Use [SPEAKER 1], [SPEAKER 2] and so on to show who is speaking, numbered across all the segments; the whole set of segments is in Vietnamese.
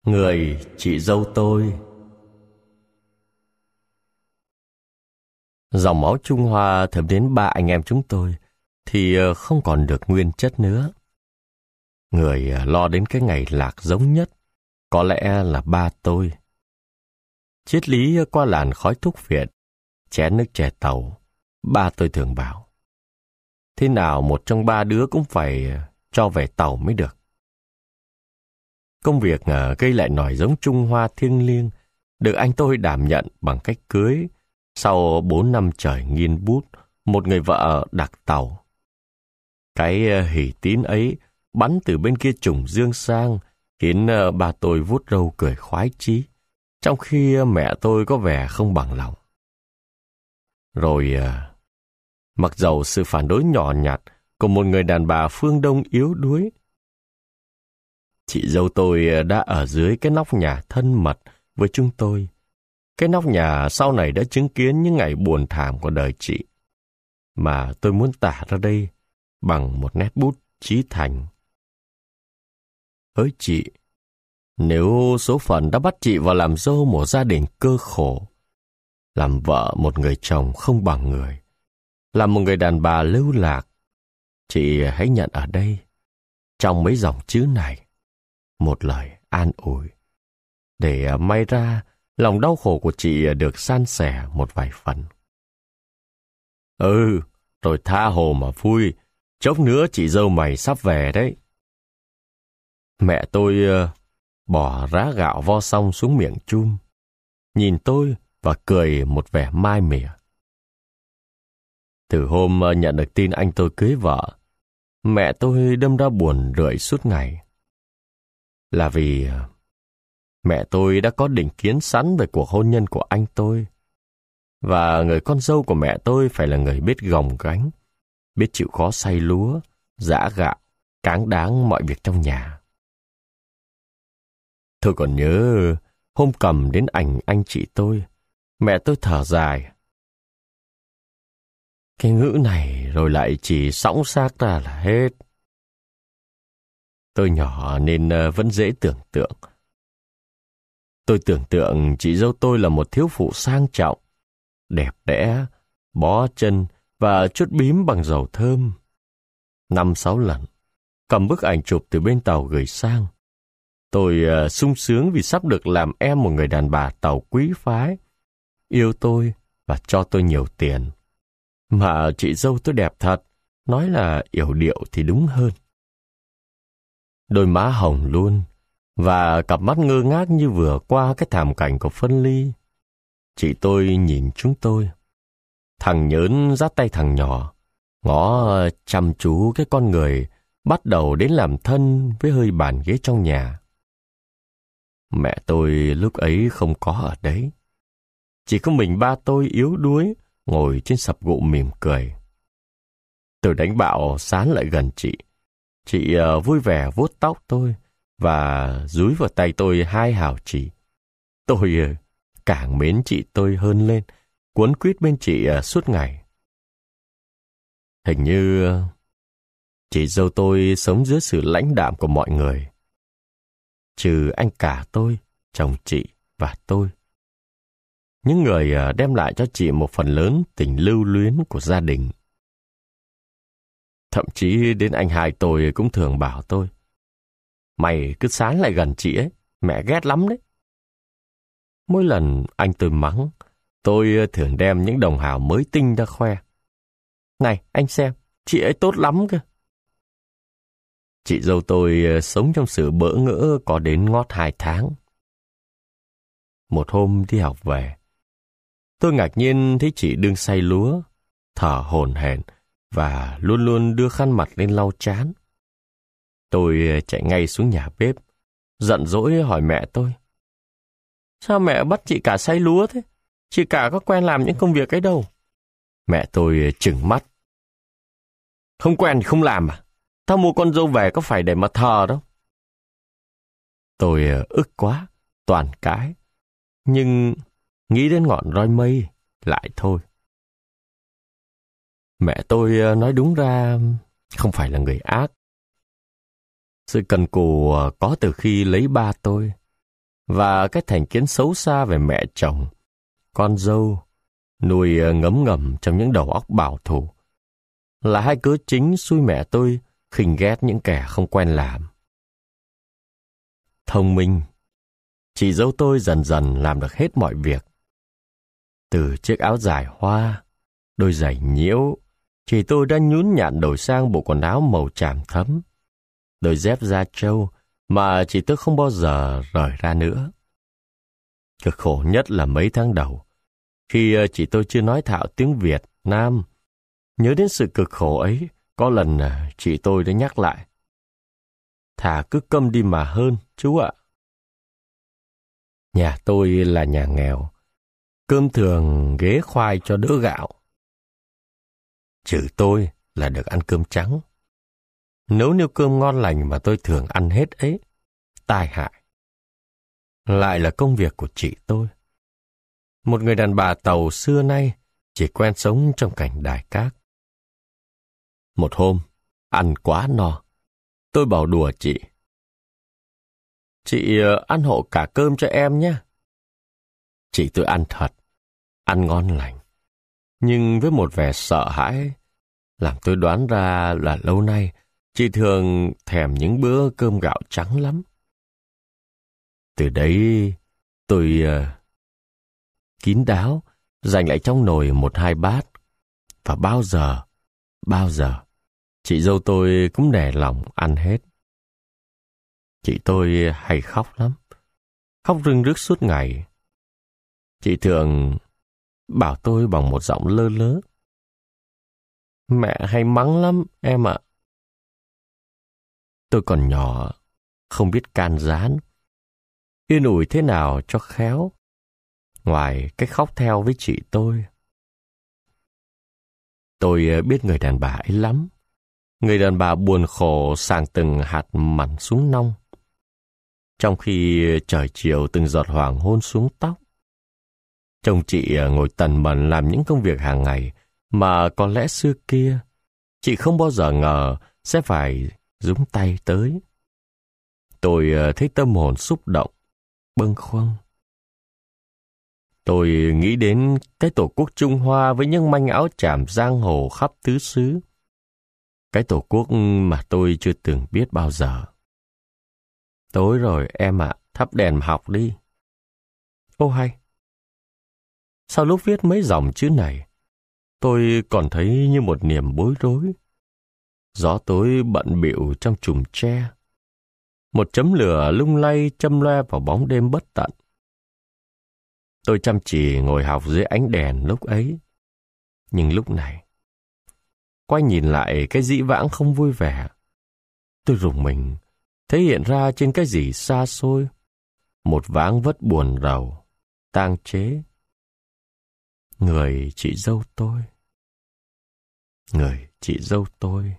[SPEAKER 1] Người chị dâu tôi. Dòng máu Trung Hoa thấm đến ba anh em chúng tôi thì không còn được nguyên chất nữa. Người lo đến cái ngày lạc giống nhất có lẽ là ba tôi. Triết lý qua làn khói thuốc phiện, chén nước chè tàu, ba tôi thường bảo: thế nào một trong ba đứa cũng phải cho về tàu mới được. Công việc gây lại nòi giống Trung Hoa thiêng liêng được anh tôi đảm nhận bằng cách cưới sau 4 năm trời nghiên bút một người vợ đặc tàu. Cái hỉ tín ấy bắn từ bên kia trùng dương sang khiến ba tôi vuốt râu cười khoái chí, trong khi mẹ tôi có vẻ không bằng lòng. Rồi mặc dầu sự phản đối nhỏ nhặt của một người đàn bà phương Đông yếu đuối, chị dâu tôi đã ở dưới cái nóc nhà thân mật với chúng tôi. Cái nóc nhà sau này đã chứng kiến những ngày buồn thảm của đời chị, mà tôi muốn tả ra đây bằng một nét bút chí thành. Hỡi chị, nếu số phận đã bắt chị vào làm dâu một gia đình cơ khổ, làm vợ một người chồng không bằng người, làm một người đàn bà lưu lạc, chị hãy nhận ở đây, trong mấy dòng chữ này, một lời an ủi, để may ra lòng đau khổ của chị được san sẻ một vài phần. Rồi tha hồ mà vui, chốc nữa chị dâu mày sắp về đấy. Mẹ tôi bỏ rá gạo vo xong xuống miệng chum, nhìn tôi và cười một vẻ mai mỉa. Từ hôm nhận được tin anh tôi cưới vợ, mẹ tôi đâm ra buồn rười suốt ngày. Là vì mẹ tôi đã có định kiến sẵn về cuộc hôn nhân của anh tôi, và người con dâu của mẹ tôi phải là người biết gồng gánh, biết chịu khó xay lúa, giã gạo, cáng đáng mọi việc trong nhà. Tôi còn nhớ hôm cầm đến ảnh anh chị tôi, mẹ tôi thở dài: cái ngữ này rồi lại chỉ sõng xác ra là hết. Tôi nhỏ nên vẫn dễ tưởng tượng. Tôi tưởng tượng chị dâu tôi là một thiếu phụ sang trọng, đẹp đẽ, bó chân và chuốt bím bằng dầu thơm. 5-6 lần, cầm bức ảnh chụp từ bên tàu gửi sang. Tôi sung sướng vì sắp được làm em một người đàn bà tàu quý phái, yêu tôi và cho tôi nhiều tiền. Mà chị dâu tôi đẹp thật, nói là yểu điệu thì đúng hơn. Đôi má hồng luôn, và cặp mắt ngơ ngác như vừa qua cái thảm cảnh của phân ly. Chị tôi nhìn chúng tôi. Thằng nhớn dắt tay thằng nhỏ, ngó chăm chú cái con người bắt đầu đến làm thân với hơi bàn ghế trong nhà. Mẹ tôi lúc ấy không có ở đấy. Chỉ có mình ba tôi yếu đuối ngồi trên sập gụ mỉm cười. Tôi đánh bạo sán lại gần chị. Chị vui vẻ vuốt tóc tôi và dúi vào tay tôi 2 hào chỉ. Tôi càng mến chị tôi hơn lên, quấn quýt bên chị suốt ngày. Hình như chị dâu tôi sống dưới sự lãnh đạm của mọi người, trừ anh cả tôi, chồng chị và tôi. Những người đem lại cho chị một phần lớn tình lưu luyến của gia đình. Thậm chí đến anh hai tôi cũng thường bảo tôi: mày cứ sán lại gần chị ấy, mẹ ghét lắm đấy. Mỗi lần anh tôi mắng, tôi thường đem những đồng hào mới tinh ra khoe: này, anh xem, chị ấy tốt lắm cơ. Chị dâu tôi sống trong sự bỡ ngỡ có đến ngót 2 tháng. Một hôm đi học về, tôi ngạc nhiên thấy chị đương xay lúa, thở hổn hển và luôn luôn đưa khăn mặt lên lau trán. Tôi chạy ngay xuống nhà bếp, giận dỗi hỏi mẹ tôi: sao mẹ bắt chị cả xay lúa thế? Chị cả có quen làm những công việc ấy đâu. Mẹ tôi trừng mắt: không quen thì không làm à? Tao mua con dâu về có phải để mà thờ đâu. Tôi ức quá, toàn cãi. Nhưng nghĩ đến ngọn roi mây, lại thôi. Mẹ tôi nói đúng ra không phải là người ác. Sự cần cù có từ khi lấy ba tôi. và cái thành kiến xấu xa về mẹ chồng, con dâu, nuôi ngấm ngầm trong những đầu óc bảo thủ, là hai cớ chính xui mẹ tôi khinh ghét những kẻ không quen làm. Thông minh, chị dâu tôi dần dần làm được hết mọi việc. Từ chiếc áo dài hoa, đôi giày nhiễu, chị tôi đã nhún nhặn đổi sang bộ quần áo màu tràm thẫm, đôi dép da trâu mà chị tôi không bao giờ rời ra nữa. Cực khổ nhất là mấy tháng đầu, khi chị tôi chưa nói thạo tiếng Việt Nam. Nhớ đến sự cực khổ ấy, có lần chị tôi đã nhắc lại: "Thà cứ câm đi mà hơn, chú ạ." Nhà tôi là nhà nghèo, cơm thường ghế khoai cho đỡ gạo. Trừ tôi là được ăn cơm trắng. Nấu niêu cơm ngon lành mà tôi thường ăn hết ấy, tai hại. Lại là công việc của chị tôi. Một người đàn bà Tàu xưa nay chỉ quen sống trong cảnh đài cát. Một hôm, ăn quá no, tôi bảo đùa chị: "Chị ăn hộ cả cơm cho em nhé." Chị tôi ăn thật, ăn ngon lành, nhưng với một vẻ sợ hãi, làm tôi đoán ra là lâu nay chị thường thèm những bữa cơm gạo trắng lắm. Từ đấy, tôi kín đáo dành lại trong nồi 1-2 bát, và bao giờ, chị dâu tôi cũng để lòng ăn hết. Chị tôi hay khóc lắm, khóc rưng rức suốt ngày. Chị thường bảo tôi bằng một giọng lơ lớ: "Mẹ hay mắng lắm, em ạ." Tôi còn nhỏ, không biết can gián, yên ủi thế nào cho khéo, ngoài cách khóc theo với chị tôi. Tôi biết người đàn bà ấy lắm. Người đàn bà buồn khổ sàng từng hạt mặn xuống nong, trong khi trời chiều từng giọt hoàng hôn xuống tóc. Chồng chị ngồi tần mần làm những công việc hàng ngày mà có lẽ xưa kia chị không bao giờ ngờ sẽ phải dũng tay tới. Tôi thấy tâm hồn xúc động, bâng khuâng. Tôi nghĩ đến cái tổ quốc Trung Hoa với những manh áo chàm giang hồ khắp tứ xứ. Cái tổ quốc mà tôi chưa từng biết bao giờ. "Tối rồi em ạ, thắp đèn mà học đi." Ô hay! Sau lúc viết mấy dòng chữ này, tôi còn thấy như một niềm bối rối. Gió tối bận bịu trong chùm tre. Một chấm lửa lung lay châm loe vào bóng đêm bất tận. Tôi chăm chỉ ngồi học dưới ánh đèn lúc ấy. Nhưng lúc này, quay nhìn lại cái dĩ vãng không vui vẻ, tôi rùng mình thấy hiện ra trên cái gì xa xôi một váng vất buồn rầu, tang chế. Người chị dâu tôi. Người chị dâu tôi.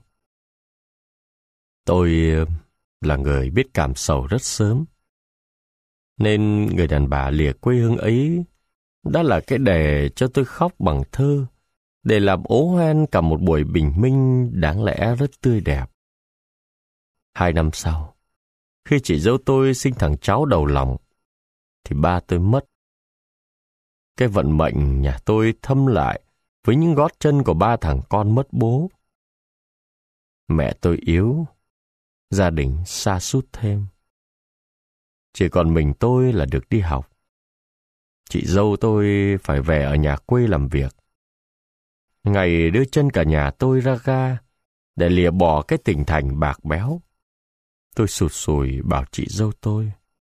[SPEAKER 1] Tôi là người biết cảm sầu rất sớm, nên người đàn bà lìa quê hương ấy đã là cái đề cho tôi khóc bằng thơ, để làm ố hoen cả một buổi bình minh đáng lẽ rất tươi đẹp. 2 năm sau, khi chị dâu tôi sinh thằng cháu đầu lòng, thì ba tôi mất. Cái vận mệnh nhà tôi thâm lại với những gót chân của 3 thằng con mất bố. Mẹ tôi yếu, gia đình sa sút thêm. Chỉ còn mình tôi là được đi học. Chị dâu tôi phải về ở nhà quê làm việc. Ngày đưa chân cả nhà tôi ra ga để lìa bỏ cái tình thành bạc béo, tôi sụt sùi bảo chị dâu tôi: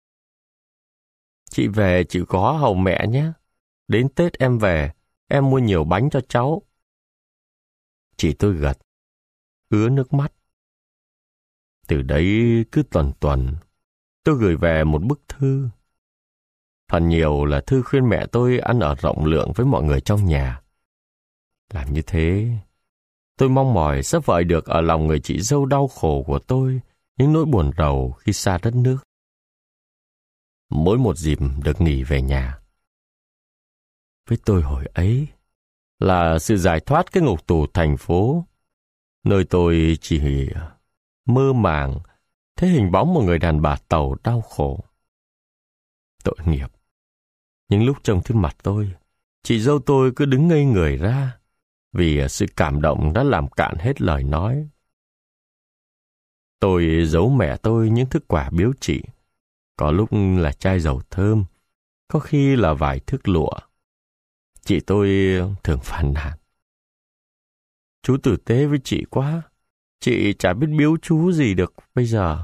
[SPEAKER 1] "Chị về chịu khó hầu mẹ nhé. Đến Tết em về, em mua nhiều bánh cho cháu." Chị tôi gật, ứa nước mắt. Từ đấy cứ tuần tuần, tôi gửi về một bức thư. Phần nhiều là thư khuyên mẹ tôi ăn ở rộng lượng với mọi người trong nhà. Làm như thế, tôi mong mỏi sẽ vợi được ở lòng người chị dâu đau khổ của tôi những nỗi buồn rầu khi xa đất nước. Mỗi một dịp được nghỉ về nhà, với tôi hồi ấy là sự giải thoát cái ngục tù thành phố, nơi tôi chỉ mơ màng thấy hình bóng một người đàn bà Tàu đau khổ. Tội nghiệp. Những lúc trông thấy mặt tôi, chị dâu tôi cứ đứng ngây người ra, vì sự cảm động đã làm cạn hết lời nói. Tôi giấu mẹ tôi những thức quà biếu chị, có lúc là chai dầu thơm, có khi là vài thước lụa. Chị tôi thường phàn nàn: chú tử tế với chị quá, chị chả biết biếu chú gì được bây giờ.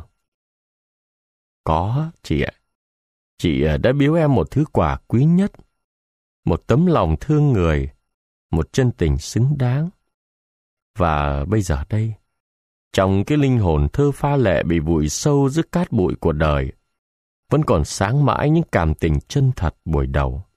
[SPEAKER 1] Có, chị ạ. Chị đã biếu em một thứ quà quý nhất, một tấm lòng thương người, một chân tình xứng đáng. Và bây giờ đây, trong cái linh hồn thơ pha lệ bị vùi sâu giữa cát bụi của đời, vẫn còn sáng mãi những cảm tình chân thật buổi đầu.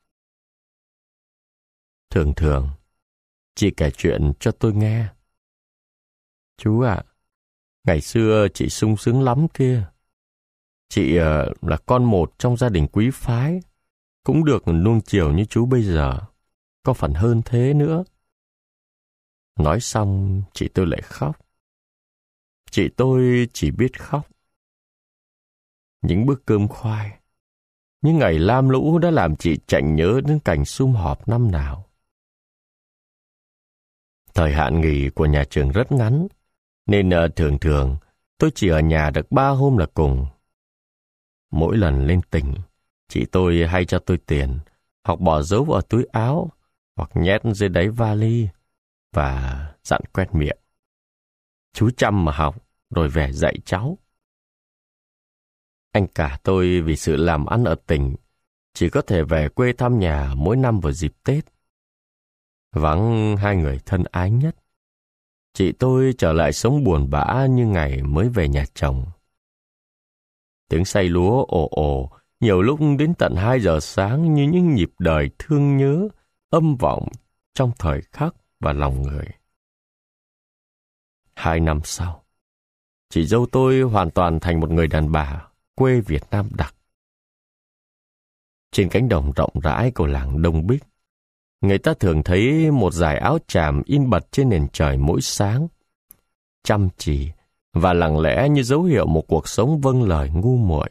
[SPEAKER 1] Thường thường, chị kể chuyện cho tôi nghe. Chú ạ, ngày xưa chị sung sướng lắm kia. Chị là con một trong gia đình quý phái, cũng được nuông chiều như chú bây giờ, có phần hơn thế nữa. Nói xong, chị tôi lại khóc. Chị tôi chỉ biết khóc. Những bữa cơm khoai, những ngày lam lũ đã làm chị chạnh nhớ đến cảnh sum họp năm nào. Thời hạn nghỉ của nhà trường rất ngắn, nên thường thường tôi chỉ ở nhà được 3 hôm là cùng. Mỗi lần lên tỉnh, chị tôi hay cho tôi tiền, hoặc bỏ giấu vào túi áo, hoặc nhét dưới đáy vali, và dặn quét miệng: chú chăm mà học, rồi về dạy cháu. Anh cả tôi vì sự làm ăn ở tỉnh, chỉ có thể về quê thăm nhà mỗi năm vào dịp Tết. Vắng hai người thân ái nhất, chị tôi trở lại sống buồn bã như ngày mới về nhà chồng. Tiếng xay lúa ồ ồ, nhiều lúc đến tận 2 giờ sáng như những nhịp đời thương nhớ, âm vọng trong thời khắc và lòng người. 2 năm sau, chị dâu tôi hoàn toàn thành một người đàn bà quê Việt Nam đặc. Trên cánh đồng rộng rãi của làng Đông Bích, người ta thường thấy một dải áo tràm in bật trên nền trời mỗi sáng, chăm chỉ và lặng lẽ như dấu hiệu một cuộc sống vâng lời ngu muội.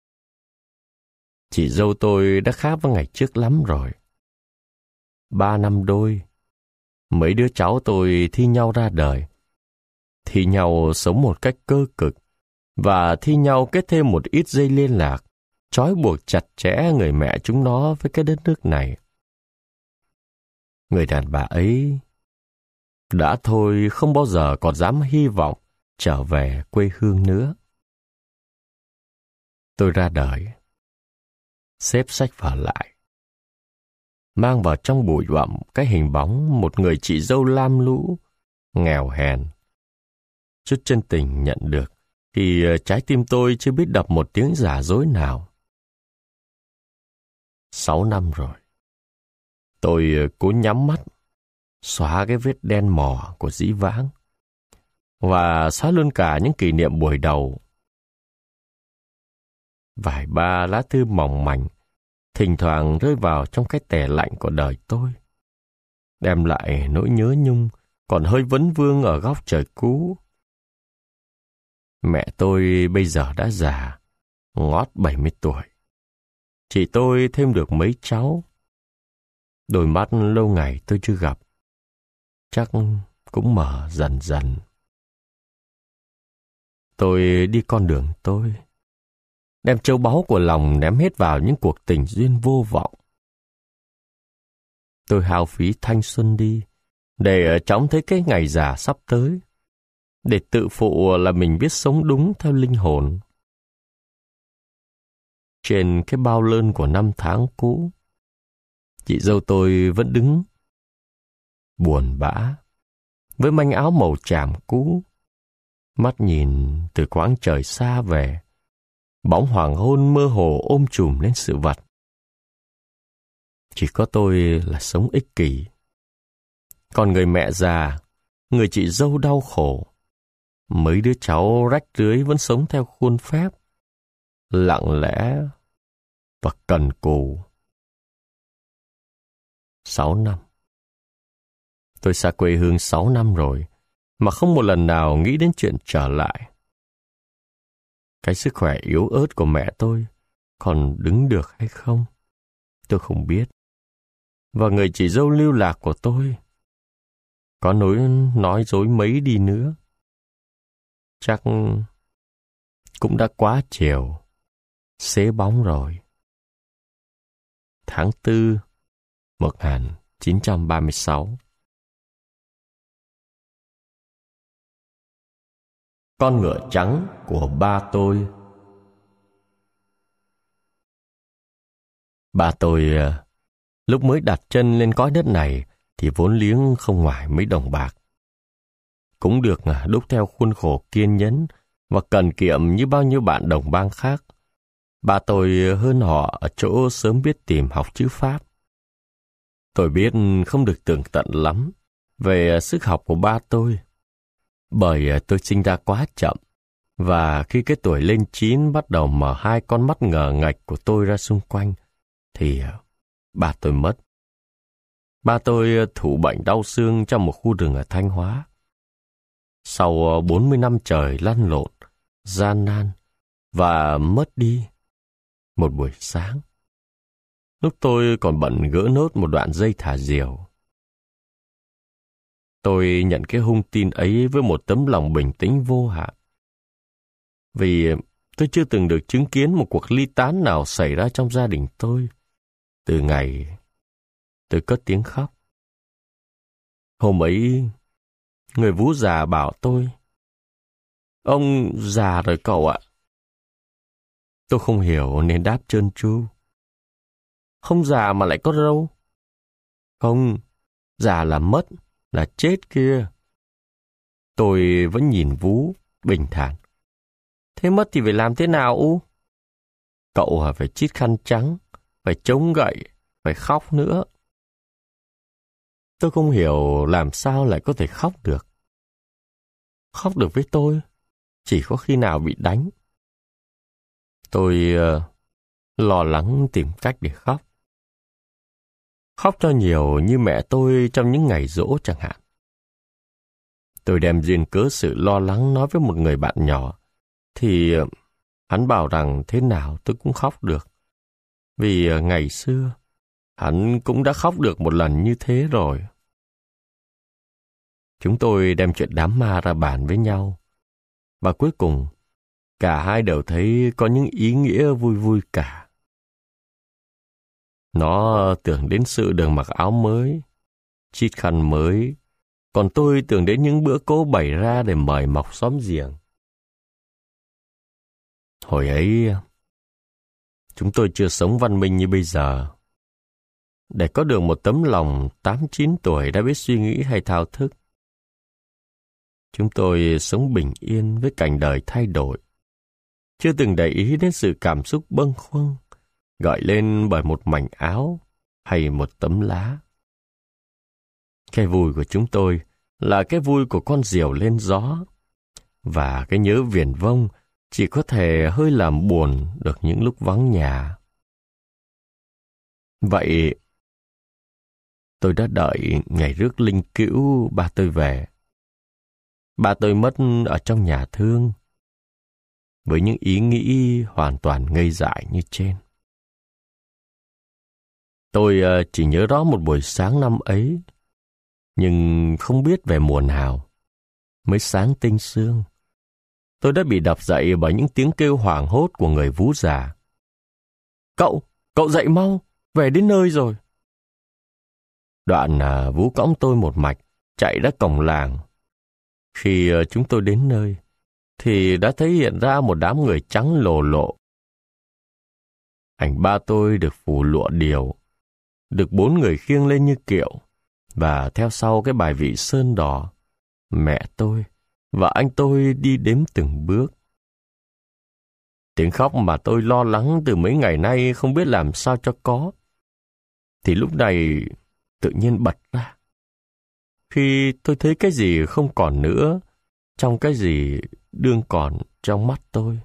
[SPEAKER 1] Chị dâu tôi đã khác với ngày trước lắm rồi. 3 năm đôi, mấy đứa cháu tôi thi nhau ra đời, thi nhau sống một cách cơ cực, và thi nhau kết thêm một ít dây liên lạc, trói buộc chặt chẽ người mẹ chúng nó với cái đất nước này. Người đàn bà ấy đã thôi không bao giờ còn dám hy vọng trở về quê hương nữa. Tôi ra đời, xếp sách vở lại, mang vào trong bụi bặm cái hình bóng một người chị dâu lam lũ, nghèo hèn. Chút chân tình nhận được thì trái tim tôi chưa biết đập một tiếng giả dối nào. 6 năm rồi, tôi cố nhắm mắt, xóa cái vết đen mò của dĩ vãng, và xóa luôn cả những kỷ niệm buổi đầu. Vài ba lá thư mỏng manh thỉnh thoảng rơi vào trong cái tẻ lạnh của đời tôi, đem lại nỗi nhớ nhung còn hơi vấn vương ở góc trời cũ. Mẹ tôi bây giờ đã già, ngót 70 tuổi. Chị tôi thêm được mấy cháu. Đôi mắt lâu ngày tôi chưa gặp, chắc cũng mở dần dần. Tôi đi con đường tôi, đem châu báu của lòng ném hết vào những cuộc tình duyên vô vọng. Tôi hao phí thanh xuân đi, để chóng thấy cái ngày già sắp tới, để tự phụ là mình biết sống đúng theo linh hồn. Trên cái bao lơn của năm tháng cũ, chị dâu tôi vẫn đứng, buồn bã, với manh áo màu tràm cũ, mắt nhìn từ quãng trời xa về, bóng hoàng hôn mơ hồ ôm trùm lên sự vật. Chỉ có tôi là sống ích kỷ. Còn người mẹ già, người chị dâu đau khổ, mấy đứa cháu rách rưới vẫn sống theo khuôn phép, lặng lẽ và cần cù. 6 năm. Tôi xa quê hương 6 năm rồi, mà không một lần nào nghĩ đến chuyện trở lại. Cái sức khỏe yếu ớt của mẹ tôi còn đứng được hay không, tôi không biết. Và người chị dâu lưu lạc của tôi, có nói dối mấy đi nữa, chắc cũng đã quá chiều, xế bóng rồi. Tháng 4, 1936. Con ngựa trắng của ba tôi. Ba tôi lúc mới đặt chân lên cõi đất này thì vốn liếng không ngoài mấy đồng bạc. Cũng được đúc theo khuôn khổ kiên nhẫn và cần kiệm như bao nhiêu bạn đồng bang khác. Ba tôi hơn họ ở chỗ sớm biết tìm học chữ Pháp. Tôi biết không được tường tận lắm về sức học của ba tôi, bởi tôi sinh ra quá chậm, và khi cái tuổi lên 9 bắt đầu mở hai con mắt ngờ nghệch của tôi ra xung quanh, thì ba tôi mất. Ba tôi thụ bệnh đau xương trong một khu rừng ở Thanh Hóa. Sau 40 năm trời lăn lộn, gian nan và mất đi, một buổi sáng, lúc tôi còn bận gỡ nốt một đoạn dây thả diều, tôi nhận cái hung tin ấy với một tấm lòng bình tĩnh vô hạn. Vì tôi chưa từng được chứng kiến một cuộc ly tán nào xảy ra trong gia đình tôi từ ngày tôi cất tiếng khóc. Hôm ấy, người vú già bảo tôi: "Ông già rồi cậu ạ." Tôi không hiểu nên đáp trơn tru: "Không già mà lại có râu." "Không, già là mất, là chết kia." Tôi vẫn nhìn vú, bình thản: "Thế mất thì phải làm thế nào u?" "Cậu phải chít khăn trắng, phải chống gậy, phải khóc nữa." Tôi không hiểu làm sao lại có thể khóc được. Khóc được với tôi chỉ có khi nào bị đánh. Tôi lo lắng tìm cách để khóc. Khóc cho nhiều như mẹ tôi trong những ngày giỗ chẳng hạn. Tôi đem duyên cớ sự lo lắng nói với một người bạn nhỏ, thì hắn bảo rằng thế nào tôi cũng khóc được. Vì ngày xưa, hắn cũng đã khóc được một lần như thế rồi. Chúng tôi đem chuyện đám ma ra bàn với nhau, và cuối cùng, cả hai đều thấy có những ý nghĩa vui vui cả. Nó tưởng đến sự được mặc áo mới, chít khăn mới, còn tôi tưởng đến những bữa cỗ bày ra để mời mọc xóm giềng. Hồi ấy, chúng tôi chưa sống văn minh như bây giờ. Để có được một tấm lòng 8-9 tuổi đã biết suy nghĩ hay thao thức, chúng tôi sống bình yên với cảnh đời thay đổi, chưa từng để ý đến sự cảm xúc bâng khuâng gợi lên bởi một mảnh áo hay một tấm lá. Cái vui của chúng tôi là cái vui của con diều lên gió, và cái nhớ viển vông chỉ có thể hơi làm buồn được những lúc vắng nhà. Vậy, tôi đã đợi ngày rước linh cữu ba tôi về. Ba tôi mất ở trong nhà thương, với những ý nghĩ hoàn toàn ngây dại như trên. Tôi chỉ nhớ rõ một buổi sáng năm ấy, nhưng không biết về mùa nào. Mới sáng tinh sương, tôi đã bị đập dậy bởi những tiếng kêu hoảng hốt của người vú già. Cậu dậy mau, về đến nơi rồi." Đoạn vú cõng tôi một mạch, chạy ra cổng làng. Khi chúng tôi đến nơi, thì đã thấy hiện ra một đám người trắng lồ lộ. Ảnh ba tôi được phủ lụa điều, được 4 người khiêng lên như kiệu, và theo sau cái bài vị sơn đỏ, mẹ tôi và anh tôi đi đếm từng bước. Tiếng khóc mà tôi lo lắng từ mấy ngày nay không biết làm sao cho có, thì lúc này tự nhiên bật ra, khi tôi thấy cái gì không còn nữa trong cái gì đương còn trong mắt tôi.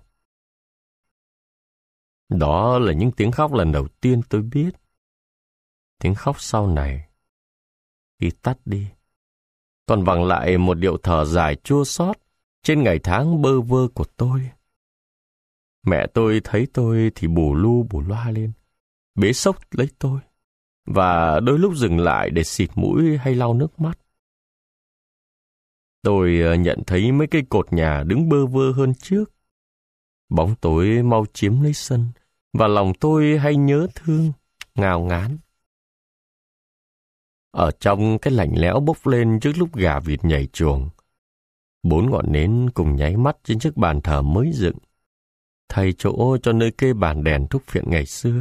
[SPEAKER 1] Đó là những tiếng khóc lần đầu tiên tôi biết. Tiếng khóc sau này, khi tắt đi, còn vẳng lại một điệu thở dài chua xót trên ngày tháng bơ vơ của tôi. Mẹ tôi thấy tôi thì bù lu bù loa lên, bế xốc lấy tôi, và đôi lúc dừng lại để xịt mũi hay lau nước mắt. Tôi nhận thấy mấy cây cột nhà đứng bơ vơ hơn trước. Bóng tối mau chiếm lấy sân, và lòng tôi hay nhớ thương, ngao ngán. Ở trong cái lạnh lẽo bốc lên trước lúc gà vịt nhảy chuồng, 4 ngọn nến cùng nháy mắt trên chiếc bàn thờ mới dựng, thay chỗ cho nơi kê bàn đèn thuốc phiện ngày xưa.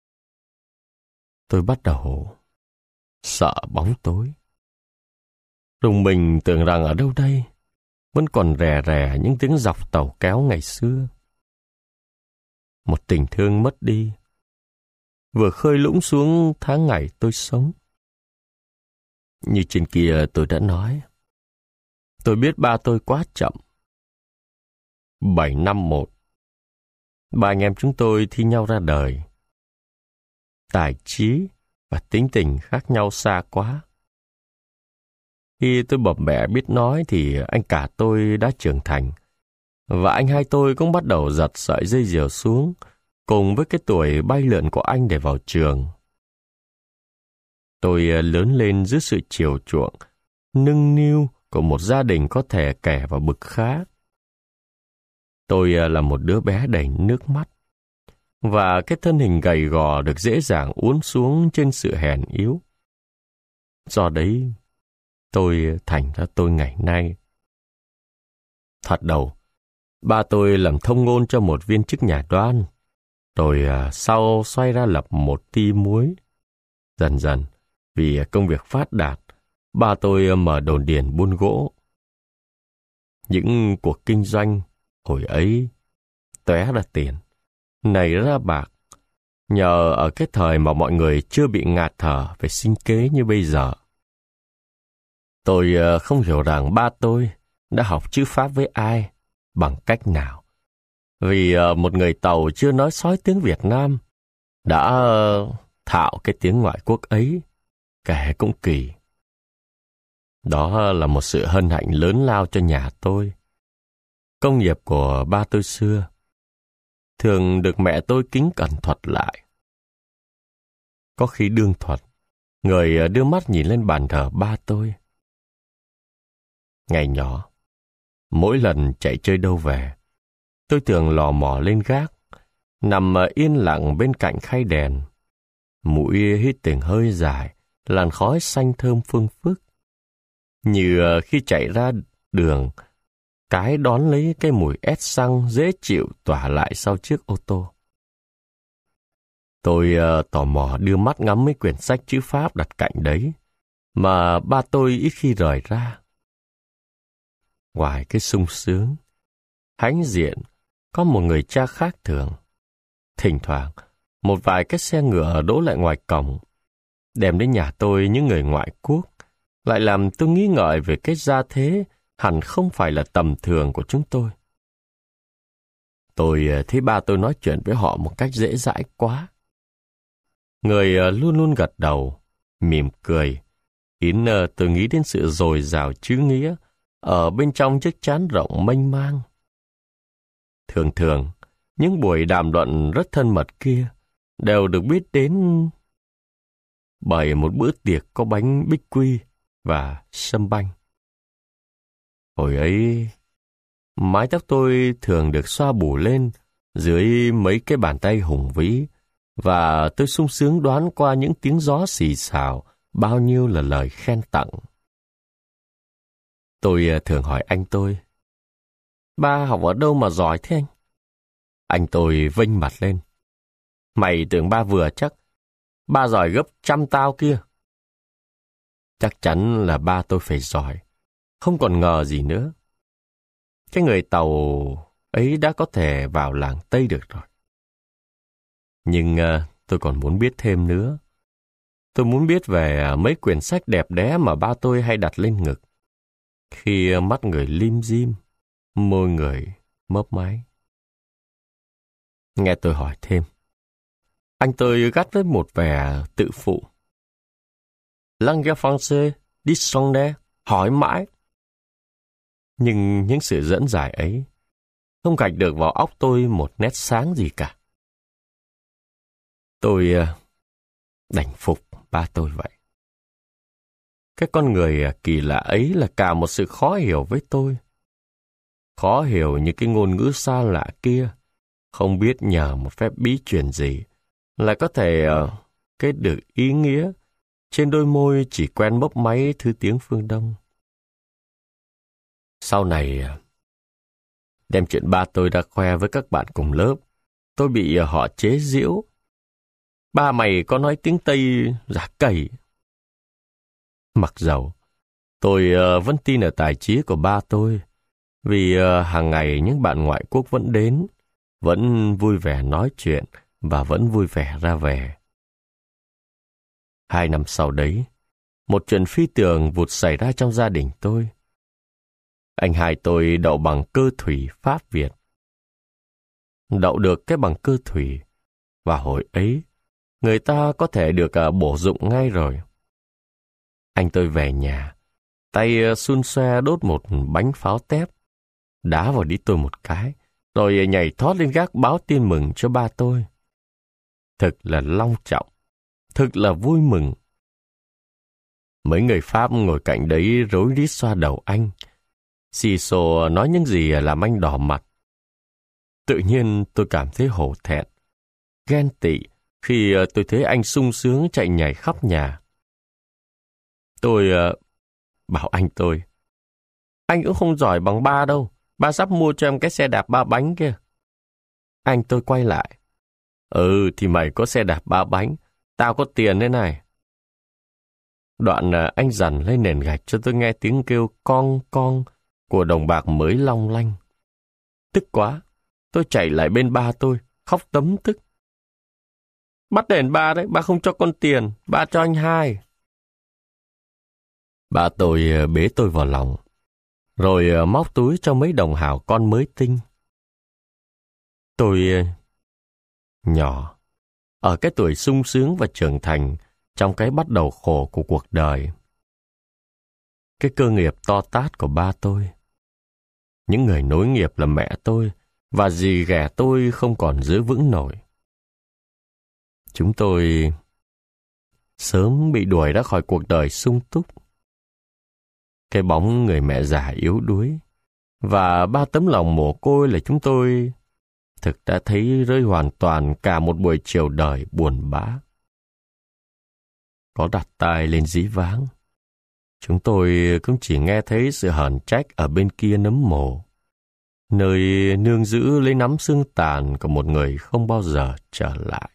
[SPEAKER 1] Tôi bắt đầu sợ bóng tối. Rùng mình tưởng rằng ở đâu đây vẫn còn rè rè những tiếng dọc tàu kéo ngày xưa. Một tình thương mất đi, vừa khơi lũng xuống tháng ngày tôi sống. Như trên kia tôi đã nói, tôi biết ba tôi quá chậm. 7 năm một, ba anh em chúng tôi thi nhau ra đời. Tài trí và tính tình khác nhau xa quá. Khi tôi bập bẹ biết nói thì anh cả tôi đã trưởng thành, và anh hai tôi cũng bắt đầu giật sợi dây diều xuống, cùng với cái tuổi bay lượn của anh để vào trường. Tôi lớn lên dưới sự chiều chuộng, nâng niu của một gia đình có thể kẻ vào bực khá. Tôi là một đứa bé đầy nước mắt, và cái thân hình gầy gò được dễ dàng uốn xuống trên sự hèn yếu. Do đấy, tôi thành ra tôi ngày nay. Thoạt đầu, ba tôi làm thông ngôn cho một viên chức nhà đoan, rồi sau xoay ra lập một ty muối. Dần dần, vì công việc phát đạt, ba tôi mở đồn điền buôn gỗ. Những cuộc kinh doanh hồi ấy tóe ra tiền, nảy ra bạc, nhờ ở cái thời mà mọi người chưa bị ngạt thở về sinh kế như bây giờ. Tôi không hiểu rằng ba tôi đã học chữ Pháp với ai, bằng cách nào. Vì một người Tàu chưa nói sói tiếng Việt Nam đã thạo cái tiếng ngoại quốc ấy, kể cũng kỳ. Đó là một sự hân hạnh lớn lao cho nhà tôi. Công nghiệp của ba tôi xưa thường được mẹ tôi kính cẩn thuật lại. Có khi đương thuật, người đưa mắt nhìn lên bàn thờ ba tôi. Ngày nhỏ, mỗi lần chạy chơi đâu về, tôi thường lò mò lên gác, nằm yên lặng bên cạnh khay đèn, mũi hít từng hơi dài, làn khói xanh thơm phương phức. Như khi chạy ra đường, cái đón lấy cái mùi ét xăng dễ chịu tỏa lại sau chiếc ô tô. Tôi tò mò đưa mắt ngắm mấy quyển sách chữ Pháp đặt cạnh đấy, mà ba tôi ít khi rời ra. Ngoài cái sung sướng, hãnh diện, có một người cha khác thường. Thỉnh thoảng, một vài cái xe ngựa đỗ lại ngoài cổng, đem đến nhà tôi những người ngoại quốc, lại làm tôi nghĩ ngợi về cái gia thế hẳn không phải là tầm thường của chúng tôi. Tôi thấy ba tôi nói chuyện với họ một cách dễ dãi quá. Người luôn luôn gật đầu, mỉm cười, khiến tôi nghĩ đến sự dồi dào chữ nghĩa ở bên trong chiếc trán rộng mênh mang. Thường thường, những buổi đàm luận rất thân mật kia đều được biết đến bởi một bữa tiệc có bánh bích quy và sâm banh. Hồi ấy, mái tóc tôi thường được xoa bù lên dưới mấy cái bàn tay hùng vĩ, và tôi sung sướng đoán qua những tiếng gió xì xào bao nhiêu là lời khen tặng. Tôi thường hỏi anh tôi, ba học ở đâu mà giỏi thế anh? Anh tôi vênh mặt lên, mày tưởng ba vừa chắc, ba giỏi gấp 100 tao kia. Chắc chắn là ba tôi phải giỏi, không còn ngờ gì nữa. Cái người Tàu ấy đã có thể vào làng Tây được rồi. Nhưng tôi còn muốn biết thêm nữa. Tôi muốn biết về mấy quyển sách đẹp đẽ mà ba tôi hay đặt lên ngực, khi mắt người lim dim, môi người mấp máy. Nghe tôi hỏi thêm, anh tôi gắt với một vẻ tự phụ. Langue française, dictionnaire, hỏi mãi. Nhưng những sự dẫn giải ấy không gạch được vào óc tôi một nét sáng gì cả. Tôi đành phục ba tôi vậy. Cái con người kỳ lạ ấy là cả một sự khó hiểu với tôi. Khó hiểu như cái ngôn ngữ xa lạ kia, không biết nhờ một phép bí truyền gì, lại có thể kết được ý nghĩa trên đôi môi chỉ quen mấp máy thứ tiếng phương Đông. Sau này, đem chuyện ba tôi đã khoe với các bạn cùng lớp, tôi bị họ chế giễu. Ba mày có nói tiếng Tây giả cẩy. Mặc dầu, tôi vẫn tin ở tài trí của ba tôi, vì hàng ngày những bạn ngoại quốc vẫn đến, vẫn vui vẻ nói chuyện và vẫn vui vẻ ra về. 2 năm sau đấy, một chuyện phi tưởng vụt xảy ra trong gia đình tôi. Anh hai tôi đậu bằng cơ thủy Pháp Việt. Đậu được cái bằng cơ thủy, và hồi ấy, người ta có thể được bổ dụng ngay rồi. Anh tôi về nhà, tay xun xoe đốt một bánh pháo tép, đá vào đít tôi một cái, rồi nhảy thoát lên gác báo tin mừng cho ba tôi. Thực là long trọng, thực là vui mừng. Mấy người Pháp ngồi cạnh đấy rối rít xoa đầu anh. Xì xồ nói những gì làm anh đỏ mặt. Tự nhiên tôi cảm thấy hổ thẹn, ghen tị khi tôi thấy anh sung sướng chạy nhảy khắp nhà. Tôi bảo anh tôi, anh cũng không giỏi bằng ba đâu, ba sắp mua cho em cái xe đạp 3 bánh kia. Anh tôi quay lại, thì mày có xe đạp 3 bánh, tao có tiền thế này. Đoạn anh dằn lên nền gạch cho tôi nghe tiếng kêu con con của đồng bạc mới long lanh. Tức quá, tôi chạy lại bên ba tôi, khóc tấm tức. Bắt đền ba đấy, ba không cho con tiền, ba cho anh 2. Ba tôi bế tôi vào lòng, rồi móc túi cho mấy đồng hào con mới tinh. Tôi nhỏ, ở cái tuổi sung sướng và trưởng thành, trong cái bắt đầu khổ của cuộc đời. Cái cơ nghiệp to tát của ba tôi, những người nối nghiệp là mẹ tôi và dì ghẻ tôi không còn giữ vững nổi. Chúng tôi sớm bị đuổi ra khỏi cuộc đời sung túc. Cái bóng người mẹ già yếu đuối và 3 tấm lòng mồ côi là chúng tôi thực đã thấy rơi hoàn toàn cả một buổi chiều đời buồn bã. Có đặt tai lên dí váng, chúng tôi cũng chỉ nghe thấy sự hờn trách ở bên kia nấm mồ, nơi nương giữ lấy nắm xương tàn của một người không bao giờ trở lại.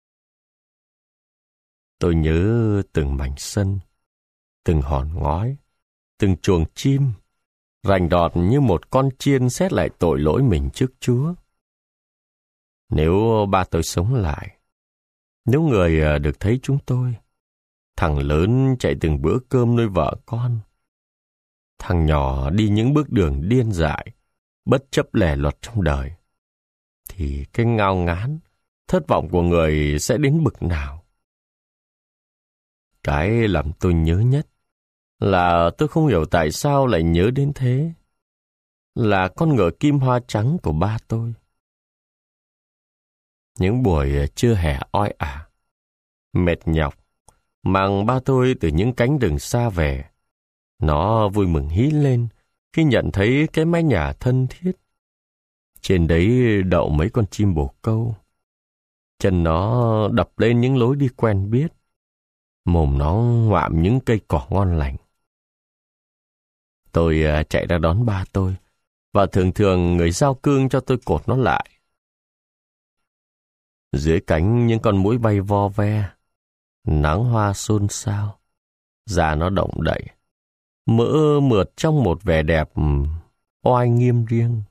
[SPEAKER 1] Tôi nhớ từng mảnh sân, từng hòn ngói, từng chuồng chim, rành đọt như một con chiên xét lại tội lỗi mình trước Chúa. Nếu ba tôi sống lại, nếu người được thấy chúng tôi, thằng lớn chạy từng bữa cơm nuôi vợ con, thằng nhỏ đi những bước đường điên dại, bất chấp lề luật trong đời, thì cái ngao ngán, thất vọng của người sẽ đến bực nào. Cái làm tôi nhớ nhất là tôi không hiểu tại sao lại nhớ đến thế, là con ngựa kim hoa trắng của ba tôi. Những buổi trưa hè oi ả, mệt nhọc, mang ba tôi từ những cánh rừng xa về, nó vui mừng hí lên khi nhận thấy cái mái nhà thân thiết. Trên đấy đậu mấy con chim bồ câu. Chân nó đập lên những lối đi quen biết. Mồm nó ngoạm những cây cỏ ngon lành. Tôi chạy ra đón ba tôi, và thường thường người giao cương cho tôi cột nó lại. Dưới cánh những con muỗi bay vo ve, nắng hoa xôn xao, da nó động đậy, mỡ mượt trong một vẻ đẹp oai nghiêm riêng.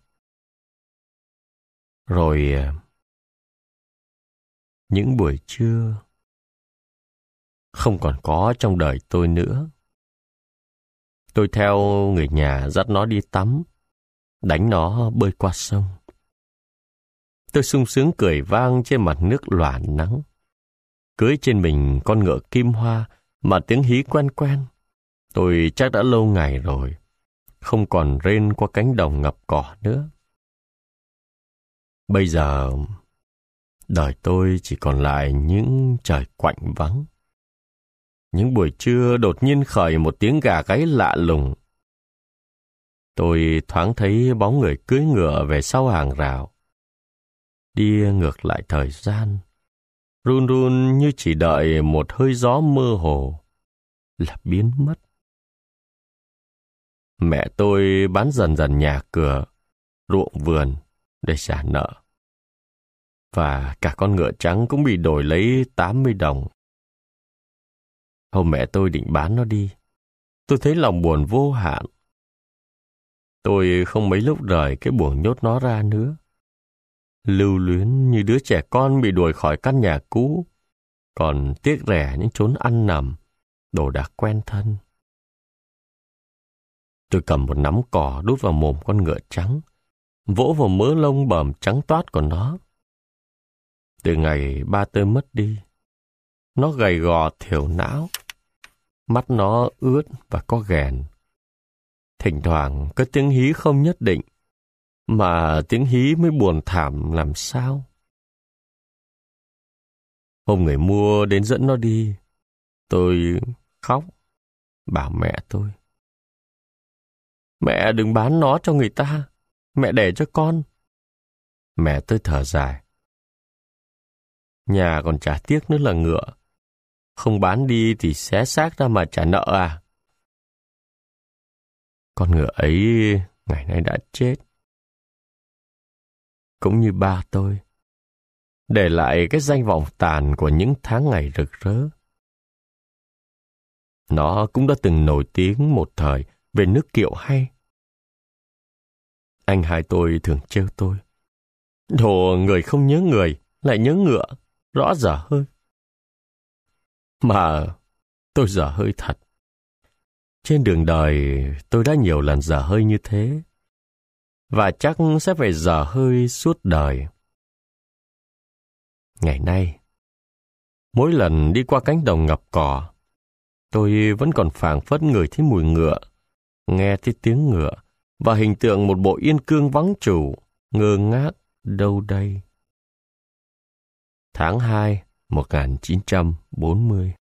[SPEAKER 1] Rồi những buổi trưa không còn có trong đời tôi nữa. Tôi theo người nhà dắt nó đi tắm, đánh nó bơi qua sông. Tôi sung sướng cười vang trên mặt nước lòa nắng, cưỡi trên mình con ngựa kim hoa mà tiếng hí quen quen. Tôi chắc đã lâu ngày rồi, không còn rên qua cánh đồng ngập cỏ nữa. Bây giờ, đời tôi chỉ còn lại những trời quạnh vắng. Những buổi trưa đột nhiên khởi một tiếng gà gáy lạ lùng. Tôi thoáng thấy bóng người cưỡi ngựa về sau hàng rào. Đi ngược lại thời gian, run run như chỉ đợi một hơi gió mơ hồ là biến mất. Mẹ tôi bán dần dần nhà cửa, ruộng vườn để trả nợ. Và cả con ngựa trắng cũng bị đổi lấy 80 đồng. Hôm mẹ tôi định bán nó đi, tôi thấy lòng buồn vô hạn. Tôi không mấy lúc rời cái buồng nhốt nó ra nữa. Lưu luyến như đứa trẻ con bị đuổi khỏi căn nhà cũ, còn tiếc rẻ những chốn ăn nằm, đồ đạc quen thân. Tôi cầm một nắm cỏ đút vào mồm con ngựa trắng, vỗ vào mớ lông bờm trắng toát của nó. Từ ngày ba tôi mất đi, nó gầy gò thiểu não, mắt nó ướt và có ghèn. Thỉnh thoảng có tiếng hí không nhất định, mà tiếng hí mới buồn thảm làm sao. Hôm người mua đến dẫn nó đi, tôi khóc, bảo mẹ tôi: "Mẹ đừng bán nó cho người ta, mẹ để cho con." Mẹ tôi thở dài: "Nhà còn chả tiếc nữa là ngựa, không bán đi thì xé xác ra mà trả nợ à?" Con ngựa ấy ngày nay đã chết, cũng như ba tôi, để lại cái danh vọng tàn của những tháng ngày rực rỡ. Nó cũng đã từng nổi tiếng một thời về nước kiệu hay. Anh hai tôi thường trêu tôi: "Đồ người không nhớ người, lại nhớ ngựa, rõ dở hơi." Mà tôi dở hơi thật. Trên đường đời tôi đã nhiều lần dở hơi như thế, và chắc sẽ phải dở hơi suốt đời. Ngày nay, mỗi lần đi qua cánh đồng ngập cỏ, tôi vẫn còn phảng phất ngửi thấy mùi ngựa, nghe thấy tiếng ngựa, và hình tượng một bộ yên cương vắng chủ, ngơ ngác đâu đây. Tháng 2, 1940.